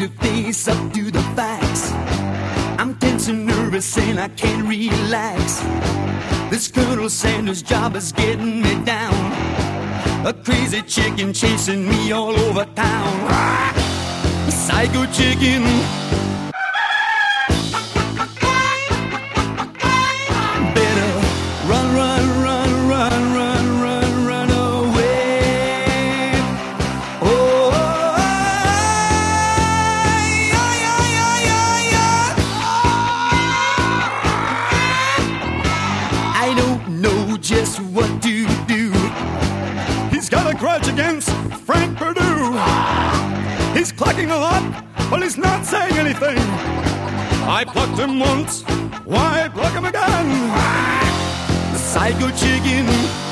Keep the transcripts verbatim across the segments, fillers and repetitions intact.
to face up to the facts. I'm tense and nervous and I can't relax. This Colonel Sanders job is getting me down. A crazy chicken chasing me all over town. A psycho chicken. Better run, run, run, run, run, run, run away. Oh, yeah, yeah, yeah, yeah, yeah. I don't know just what to do. He's got a grudge against Frank Perdue. He's clucking a lot, but he's not saying anything. I plucked him once, why pluck him again? The psycho chicken.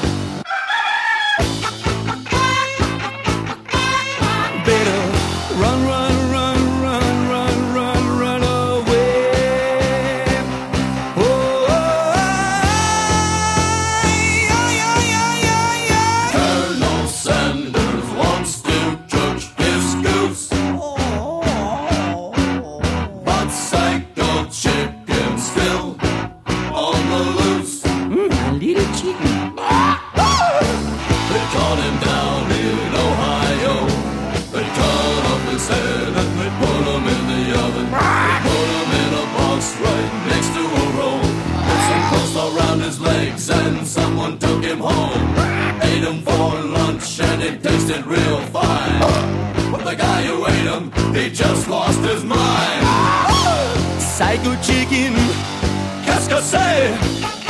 Better run, run, run, run, run, run, run away. Oh, yeah, yeah, yeah, yeah, yeah. Colonel Sanders wants to cook his goose, but Psycho Chicken still on the loose. Mm, a little chicken. They caught him down in Ohio. They cut off his head and they put him in the oven. They put him in a box right next to a roll. Put some clothes around his legs and someone took him home. Ate him for lunch and it tasted real fine. But the guy who ate him, he just lost his mind. Psycho chicken. Qu'est-ce que c'est?